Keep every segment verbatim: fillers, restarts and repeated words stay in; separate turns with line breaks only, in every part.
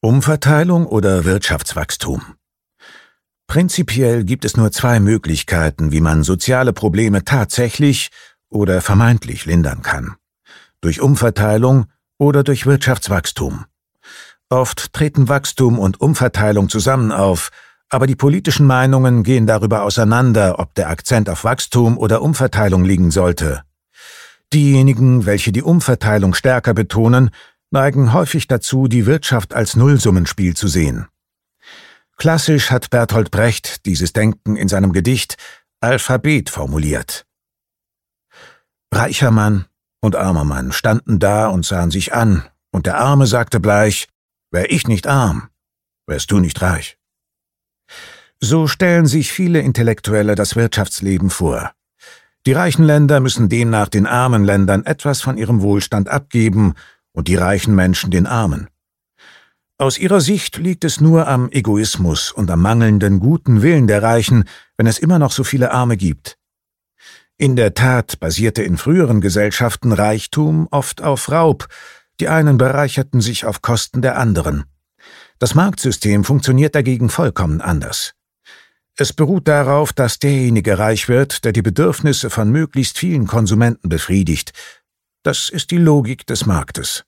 Umverteilung oder Wirtschaftswachstum? Prinzipiell gibt es nur zwei Möglichkeiten, wie man soziale Probleme tatsächlich oder vermeintlich lindern kann: durch Umverteilung oder durch Wirtschaftswachstum. Oft treten Wachstum und Umverteilung zusammen auf, aber die politischen Meinungen gehen darüber auseinander, ob der Akzent auf Wachstum oder Umverteilung liegen sollte. Diejenigen, welche die Umverteilung stärker betonen, neigen häufig dazu, die Wirtschaft als Nullsummenspiel zu sehen. Klassisch hat Bertolt Brecht dieses Denken in seinem Gedicht Alphabet formuliert. Reicher Mann und armer Mann standen da und sahen sich an, und der Arme sagte bleich: Wär ich nicht arm, wärst du nicht reich. So stellen sich viele Intellektuelle das Wirtschaftsleben vor. Die reichen Länder müssen demnach den armen Ländern etwas von ihrem Wohlstand abgeben und die reichen Menschen den Armen. Aus ihrer Sicht liegt es nur am Egoismus und am mangelnden guten Willen der Reichen, wenn es immer noch so viele Arme gibt. In der Tat basierte in früheren Gesellschaften Reichtum oft auf Raub. Die einen bereicherten sich auf Kosten der anderen. Das Marktsystem funktioniert dagegen vollkommen anders. Es beruht darauf, dass derjenige reich wird, der die Bedürfnisse von möglichst vielen Konsumenten befriedigt. Das ist die Logik des Marktes.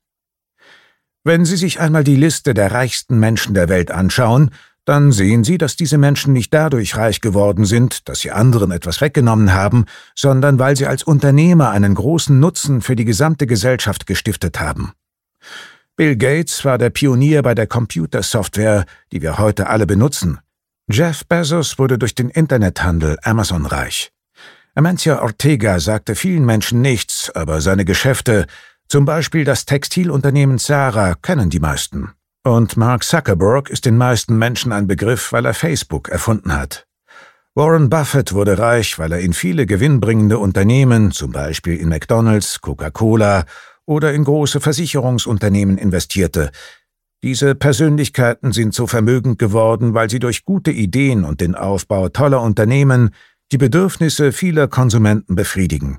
Wenn Sie sich einmal die Liste der reichsten Menschen der Welt anschauen, dann sehen Sie, dass diese Menschen nicht dadurch reich geworden sind, dass sie anderen etwas weggenommen haben, sondern weil sie als Unternehmer einen großen Nutzen für die gesamte Gesellschaft gestiftet haben. Bill Gates war der Pionier bei der Computersoftware, die wir heute alle benutzen. Jeff Bezos wurde durch den Internethandel Amazon reich. Amancio Ortega sagte vielen Menschen nichts, aber seine Geschäfte, zum Beispiel das Textilunternehmen Zara, kennen die meisten. Und Mark Zuckerberg ist den meisten Menschen ein Begriff, weil er Facebook erfunden hat. Warren Buffett wurde reich, weil er in viele gewinnbringende Unternehmen, zum Beispiel in McDonald's, Coca-Cola oder in große Versicherungsunternehmen investierte. Diese Persönlichkeiten sind so vermögend geworden, weil sie durch gute Ideen und den Aufbau toller Unternehmen die Bedürfnisse vieler Konsumenten befriedigen.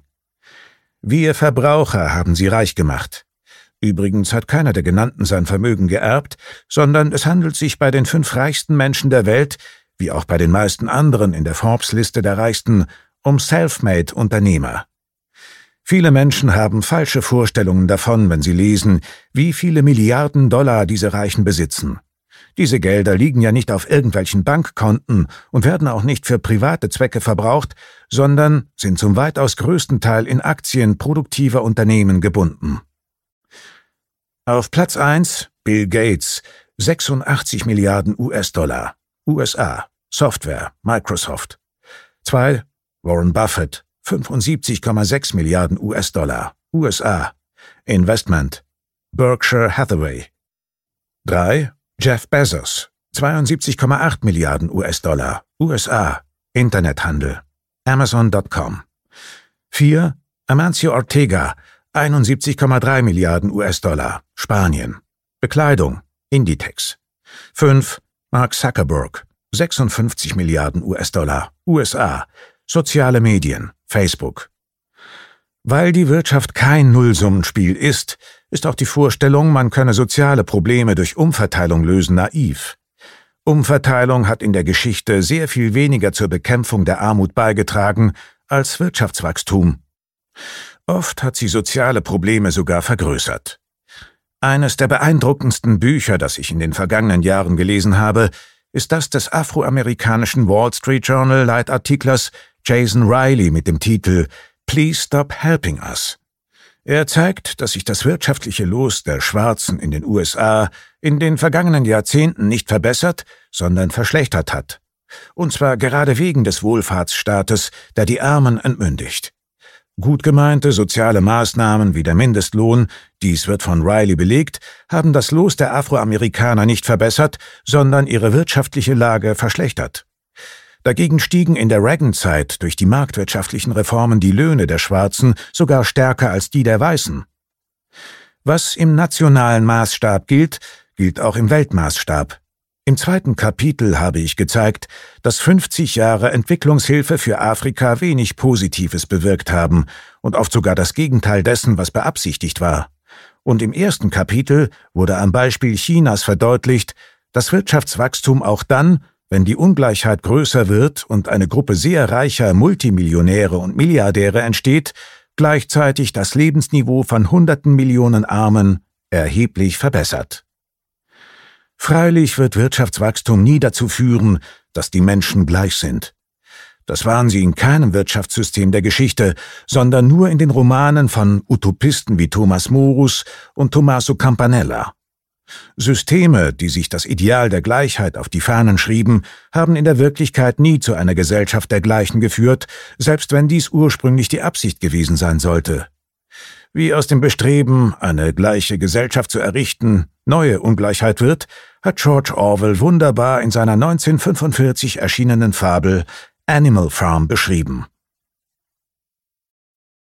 Wir Verbraucher haben sie reich gemacht. Übrigens hat keiner der Genannten sein Vermögen geerbt, sondern es handelt sich bei den fünf reichsten Menschen der Welt, wie auch bei den meisten anderen in der Forbes-Liste der Reichsten, um Selfmade-Unternehmer. Viele Menschen haben falsche Vorstellungen davon, wenn sie lesen, wie viele Milliarden Dollar diese Reichen besitzen. Diese Gelder liegen ja nicht auf irgendwelchen Bankkonten und werden auch nicht für private Zwecke verbraucht, sondern sind zum weitaus größten Teil in Aktien produktiver Unternehmen gebunden. Auf Platz eins Bill Gates, sechsundachtzig Milliarden U S-Dollar, U S A, Software, Microsoft. zwei Warren Buffett, fünfundsiebzig Komma sechs Milliarden U S-Dollar, U S A, Investment, Berkshire Hathaway. drei Jeff Bezos, zweiundsiebzig Komma acht Milliarden U S-Dollar, U S A, Internethandel, Amazon Punkt com. vier Amancio Ortega, einundsiebzig Komma drei Milliarden U S-Dollar, Spanien, Bekleidung, Inditex. fünf Mark Zuckerberg, sechsundfünfzig Milliarden U S-Dollar, U S A, soziale Medien, Facebook. Weil die Wirtschaft kein Nullsummenspiel ist, ist auch die Vorstellung, man könne soziale Probleme durch Umverteilung lösen, naiv. Umverteilung hat in der Geschichte sehr viel weniger zur Bekämpfung der Armut beigetragen als Wirtschaftswachstum. Oft hat sie soziale Probleme sogar vergrößert. Eines der beeindruckendsten Bücher, das ich in den vergangenen Jahren gelesen habe, ist das des afroamerikanischen Wall Street Journal Leitartiklers Jason Riley mit dem Titel Please Stop Helping Us. Er zeigt, dass sich das wirtschaftliche Los der Schwarzen in den U S A in den vergangenen Jahrzehnten nicht verbessert, sondern verschlechtert hat. Und zwar gerade wegen des Wohlfahrtsstaates, der die Armen entmündigt. Gut gemeinte soziale Maßnahmen wie der Mindestlohn, dies wird von Riley belegt, haben das Los der Afroamerikaner nicht verbessert, sondern ihre wirtschaftliche Lage verschlechtert. Dagegen stiegen in der Reagan-Zeit durch die marktwirtschaftlichen Reformen die Löhne der Schwarzen sogar stärker als die der Weißen. Was im nationalen Maßstab gilt, gilt auch im Weltmaßstab. Im zweiten Kapitel habe ich gezeigt, dass fünfzig Jahre Entwicklungshilfe für Afrika wenig Positives bewirkt haben und oft sogar das Gegenteil dessen, was beabsichtigt war. und im ersten Kapitel wurde am Beispiel Chinas verdeutlicht, dass Wirtschaftswachstum auch dann, wenn die Ungleichheit größer wird und eine Gruppe sehr reicher Multimillionäre und Milliardäre entsteht, gleichzeitig das Lebensniveau von hunderten Millionen Armen erheblich verbessert. Freilich wird Wirtschaftswachstum nie dazu führen, dass die Menschen gleich sind. Das waren sie in keinem Wirtschaftssystem der Geschichte, sondern nur in den Romanen von Utopisten wie Thomas Morus und Tommaso Campanella. Systeme, die sich das Ideal der Gleichheit auf die Fahnen schrieben, haben in der Wirklichkeit nie zu einer Gesellschaft der Gleichen geführt, selbst wenn dies ursprünglich die Absicht gewesen sein sollte. Wie aus dem Bestreben, eine gleiche Gesellschaft zu errichten, neue Ungleichheit wird, hat George Orwell wunderbar in seiner neunzehnhundertfünfundvierzig erschienenen Fabel Animal Farm beschrieben.